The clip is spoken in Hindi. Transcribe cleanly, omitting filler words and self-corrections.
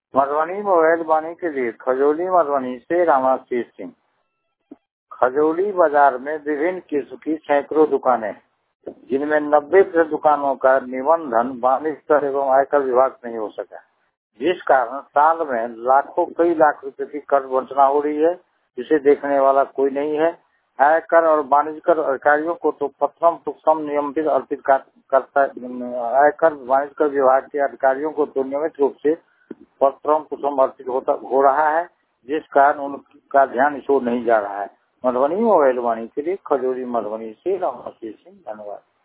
मधुबनी मोबाइल वाणी के लिए खजौली मधुबनी से रामाशीष सिंह। खजौली बाजार में विभिन्न किस्म की सैकड़ों दुकानें, जिनमें 90% दुकानों का निबंधन वाणिज्य कर एवं आयकर विभाग नहीं हो सका, जिस कारण साल में कई लाख रुपए की कर वंचना हो रही है, जिसे देखने वाला कोई नहीं है। आयकर और वाणिज्य कर अधिकारियों को तो पत्रम पुष्पम नियमित अर्पित करता आयकर वाणिज्य कर विभाग के अधिकारियों को तो नियमित रूप से पत्रम पुष्पम अर्पित हो रहा है, जिस कारण उनका ध्यान इस ओर नहीं जा रहा है। मधुबनी मोबाइल वाणी के लिए खजौली मधुबनी से रामाशीष सिंह। धन्यवाद।